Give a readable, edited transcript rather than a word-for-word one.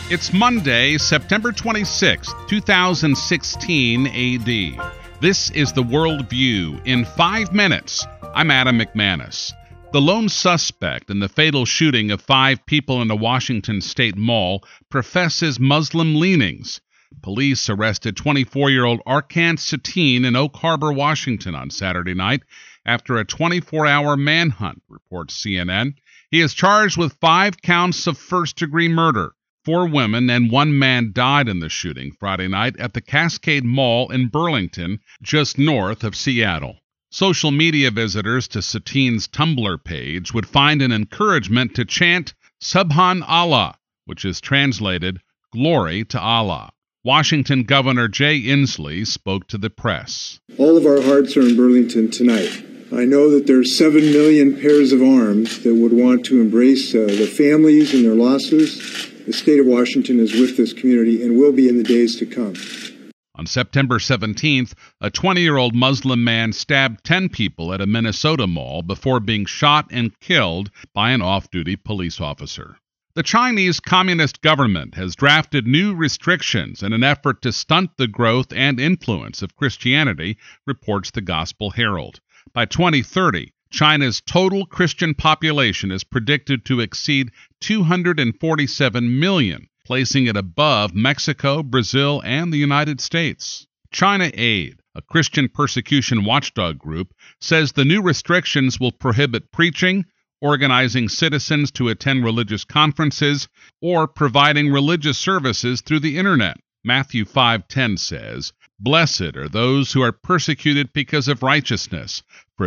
It's Monday, September 26, 2016 AD. This is the World View in 5 minutes. I'm Adam McManus. The lone suspect in the fatal shooting of 5 people in a Washington state mall professes Muslim leanings. Police arrested 24-year-old Arkan Satine in Oak Harbor, Washington on Saturday night after a 24-hour manhunt, reports CNN. He is charged with 5 counts of first-degree murder. 4 women and 1 man died in the shooting Friday night at the Cascade Mall in Burlington, just north of Seattle. Social media visitors to Satine's Tumblr page would find an encouragement to chant Subhan Allah, which is translated Glory to Allah. Washington Governor Jay Inslee spoke to the press. All of our hearts are in Burlington tonight. I know that there are 7 million pairs of arms that would want to embrace the families and their losses. The state of Washington is with this community and will be in the days to come. On September 17th, a 20-year-old Muslim man stabbed 10 people at a Minnesota mall before being shot and killed by an off-duty police officer. The Chinese Communist government has drafted new restrictions in an effort to stunt the growth and influence of Christianity, reports the Gospel Herald. By 2030, China's total Christian population is predicted to exceed 247 million, placing it above Mexico, Brazil, and the United States. China Aid, a Christian persecution watchdog group, says the new restrictions will prohibit preaching, organizing citizens to attend religious conferences, or providing religious services through the Internet. Matthew 5:10 says, "Blessed are those who are persecuted because of righteousness, for